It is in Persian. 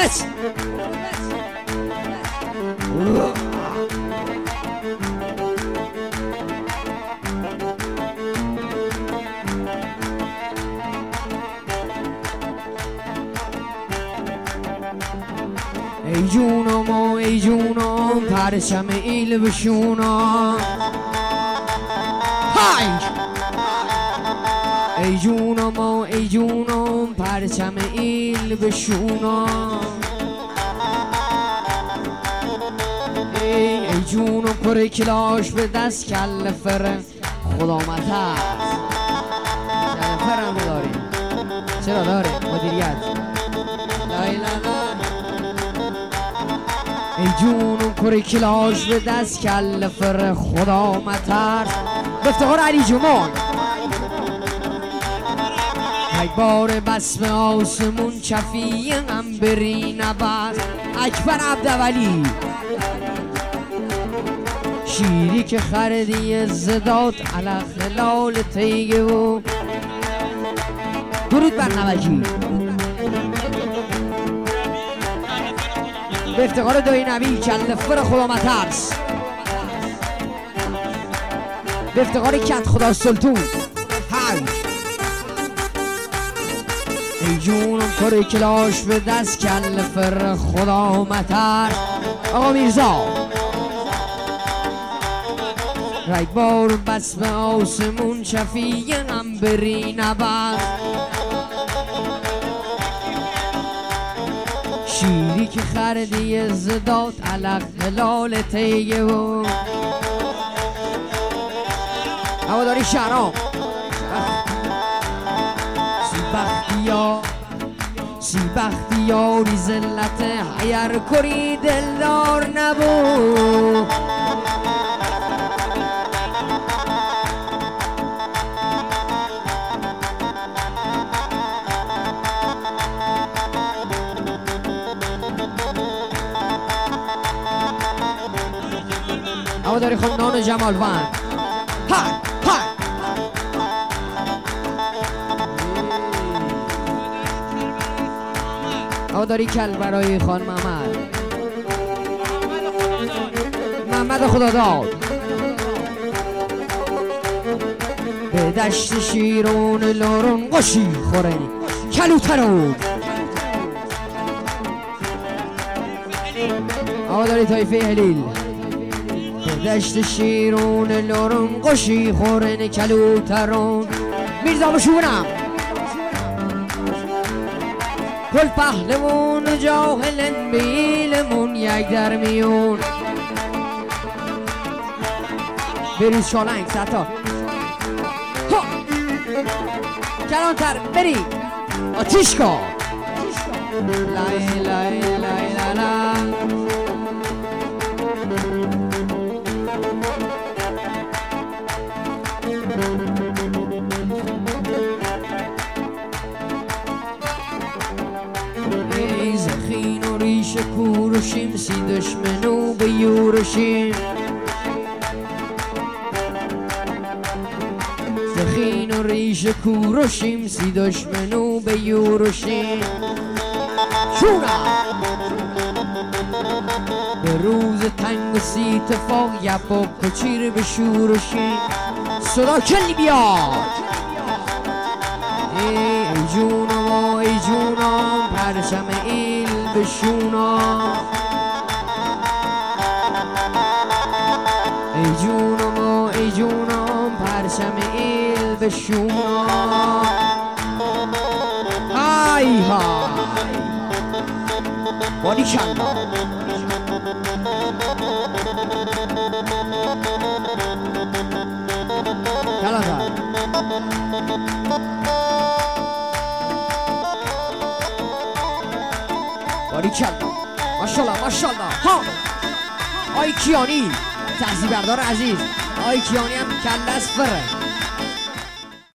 Let's ای جونم پرچم ایل بشونم های ای جونم پرچم ایل بشونم ای جونم پر کلاش به دست کل فر خدا متر کل فرم داریم چرا داره مدیریت ای جونم پر کلاش به دست کل فر خدا متر به افتخار علی جمال یک بار بسم آسمون چفیه هم بری نبست اکبر عبدولی شیری که خردی زداد علا خلال تیگه و درود بر نوکی به افتقار دایی نبی کل فر خدا مترس به افتقار کت خدا سلطون های ای جونم پر کلاش به دست کل فر خدا مترس آقا میرزا رای بار بس به آسمون چفیه هم بری نبست شیری که خردی زداد علق هلال تیگه و هواداری شهرام سی بختیاری زلت حیر کری دلدار نبود هواداری خمنان جمال وند های های هواداری کل برای خان محمد خداداد به دشت شیرون لارون قشی خورنی کلوترون هواداری طایفه هلیل دشت شیرون لارون قشی خورن کلوترون میرزا بشونم کل پهلمون جاهلن بیلمون یک در میون بریز شالنگ ستا کلانتر بری آتیش کن لای لای لای لای لای ای زخین و ریش کوروشیم سی دشمنو به یورشیم زخین و ریش کوروشیم سی دشمنو به یورشیم شونم به روز تنگ و سی اتفاق یبا کچیر به شورشیم صدا کلی بیاد ای جونم پرچم ایل بشونم ای جونم پرچم ایل بشونم های های بانی کلا کلا باریکلا ماشاءالله ها آی کیانی تحصیل بردار عزیز آی کیانی هم کله از فره